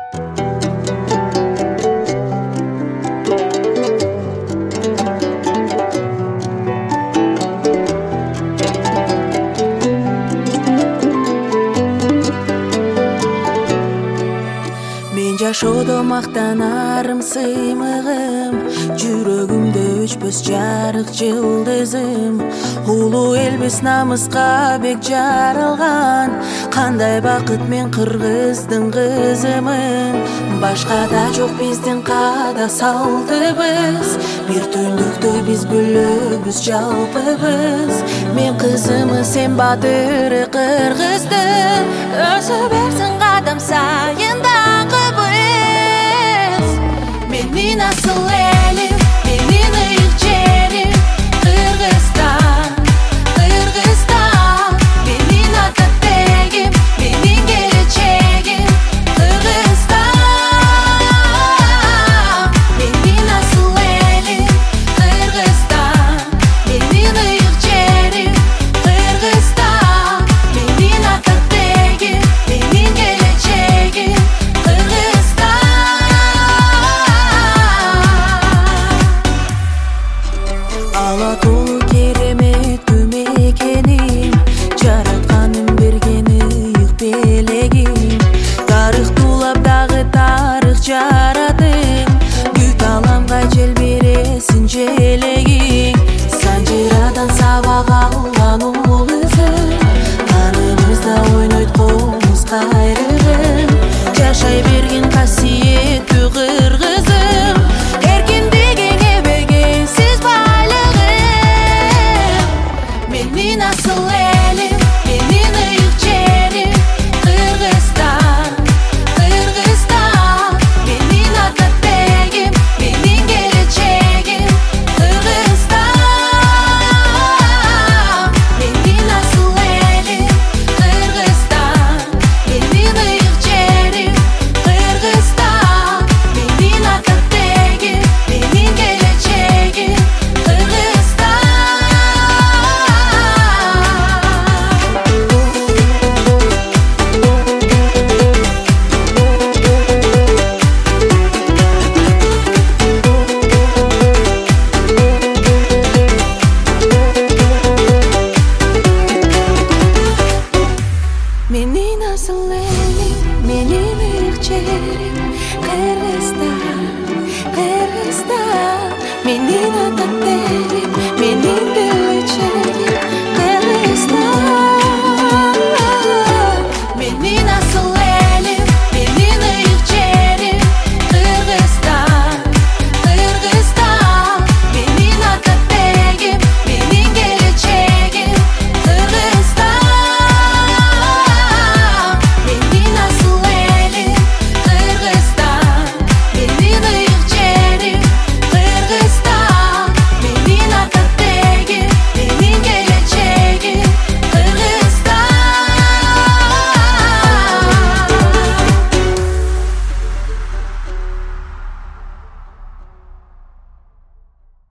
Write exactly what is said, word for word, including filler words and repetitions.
Жашоодо мактанарым сыймыгым, жүрөгүмдө өчпөс жарык жылдызым. Улуу элбиз намыска бек жаралган, кандай бакыт мен кыргыздын кызымын. Башка да жок биздин каада салтыбыз, бир түндүктө биз бөлөбүз жалпыбыз. Мен кызымы, сен батыры кыргыздын, өсө берсин кадам сайын дагы. Менин асыл элим, менин ыйык жерим, Кыргызстан, Кыргызстан. Менин ата тегим, менин келечегим, Кыргызстан. Менин асыл элим, Кыргызстан, менин ыйык жерим, Кыргызстан. Менин ата тегим, менин келечегим, Кыргызстан. Ала толу керемет күн экеним, жаратканын берген ыйык белегим. Тарых тулап дагы тарых жарадым, бүт аламга жел бересин желегиң. Санжирадан сабак алган улуу кызым, каныбызда ойнойт комуз кайрыгым. Жашай берген касиеттүү кыргызым, эркиндигиңе бергенсиз байлыгым. Менин асыл элим, менин ыйык жерим, Кыргызстан, Кыргызстан. Менин ата тегим, менин келечегим, Кыргызстан. Менин асыл элим, Кыргызстан, менин ыйык жерим, Кыргызстан. Менин ата тегим, менин келечегим, Кыргызстан. Менин асыл элим, менин ыйык жерим, Кыргызстан, Кыргызстан. Менин ата тегим, менин